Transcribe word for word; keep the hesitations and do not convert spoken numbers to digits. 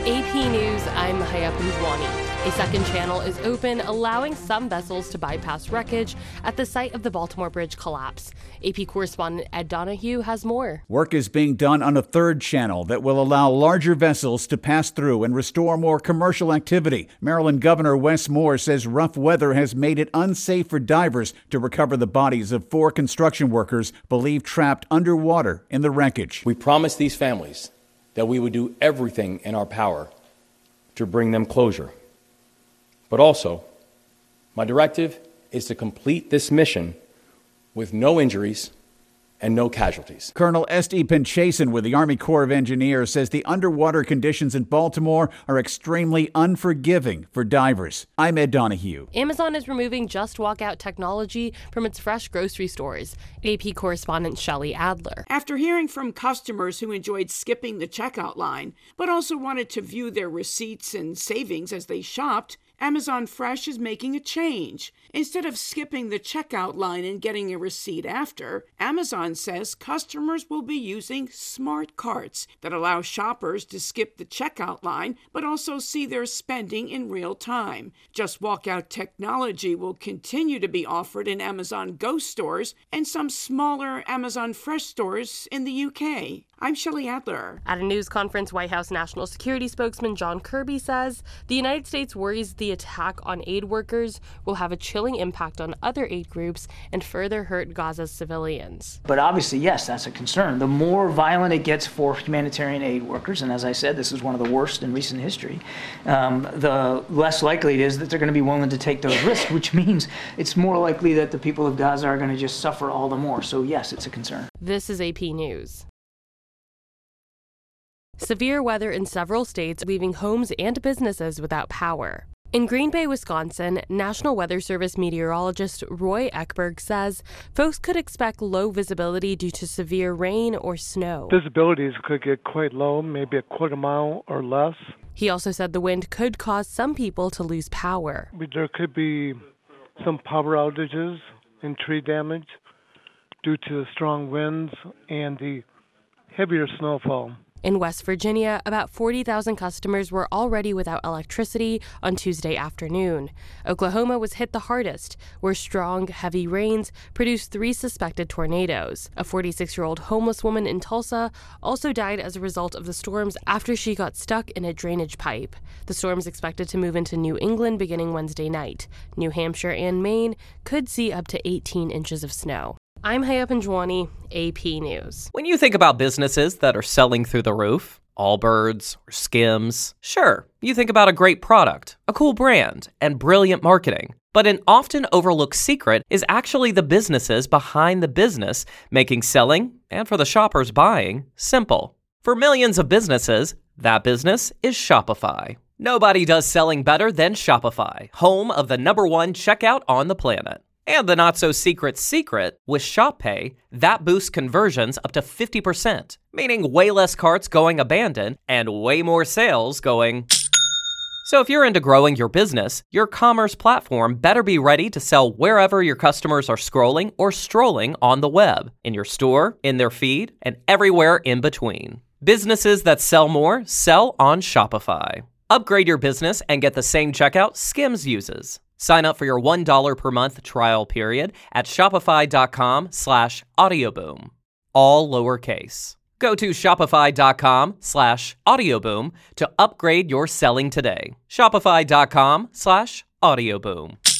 A P News, I'm Mahaya Punjwani. A second channel is open, allowing some vessels to bypass wreckage at the site of the Baltimore Bridge collapse. A P correspondent Ed Donahue has more. Work is being done on a third channel that will allow larger vessels to pass through and restore more commercial activity. Maryland Governor Wes Moore says rough weather has made it unsafe for divers to recover the bodies of four construction workers believed trapped underwater in the wreckage. We promised these families that we would do everything in our power to bring them closure. But also, my directive is to complete this mission with no injuries and no casualties. Colonel Esty Pinchason with the Army Corps of Engineers says the underwater conditions in Baltimore are extremely unforgiving for divers. I'm Ed Donahue. Amazon is removing Just Walk Out technology from its fresh grocery stores. A P correspondent Shelley Adler. After hearing from customers who enjoyed skipping the checkout line, but also wanted to view their receipts and savings as they shopped, Amazon Fresh is making a change. Instead of skipping the checkout line and getting a receipt after, Amazon says customers will be using smart carts that allow shoppers to skip the checkout line but also see their spending in real time. Just Walk Out technology will continue to be offered in Amazon Go stores and some smaller Amazon Fresh stores in the U K. I'm Shelley Adler. At a news conference, White House National Security spokesman John Kirby says the United States worries the attack on aid workers will have a chilling impact on other aid groups and further hurt Gaza's civilians. But obviously, yes, that's a concern. The more violent it gets for humanitarian aid workers, and as I said, this is one of the worst in recent history, um, the less likely it is that they're going to be willing to take those risks, which means it's more likely that the people of Gaza are going to just suffer all the more. So yes, it's a concern. This is A P News. Severe weather in several states, leaving homes and businesses without power. In Green Bay, Wisconsin, National Weather Service meteorologist Roy Eckberg says folks could expect low visibility due to severe rain or snow. Visibilities could get quite low, maybe a quarter mile or less. He also said the wind could cause some people to lose power. There could be some power outages and tree damage due to the strong winds and the heavier snowfall. In West Virginia, about forty thousand customers were already without electricity on Tuesday afternoon. Oklahoma was hit the hardest, where strong, heavy rains produced three suspected tornadoes. A forty-six-year-old homeless woman in Tulsa also died as a result of the storms after she got stuck in a drainage pipe. The storm's expected to move into New England beginning Wednesday night. New Hampshire and Maine could see up to eighteen inches of snow. I'm Mahaya Punjwani, A P News. When you think about businesses that are selling through the roof, Allbirds or Skims, sure, you think about a great product, a cool brand, and brilliant marketing. But an often overlooked secret is actually the businesses behind the business, making selling, and for the shoppers buying, simple. For millions of businesses, that business is Shopify. Nobody does selling better than Shopify, home of the number one checkout on the planet. And the not-so-secret secret, with Shop Pay, that boosts conversions up to fifty percent, meaning way less carts going abandoned and way more sales going... So if you're into growing your business, your commerce platform better be ready to sell wherever your customers are scrolling or strolling on the web, in your store, in their feed, and everywhere in between. Businesses that sell more sell on Shopify. Upgrade your business and get the same checkout Skims uses. Sign up for your one dollar per month trial period at shopify.com slash audioboom. All lowercase. Go to shopify.com slash audioboom to upgrade your selling today. Shopify.com slash audioboom.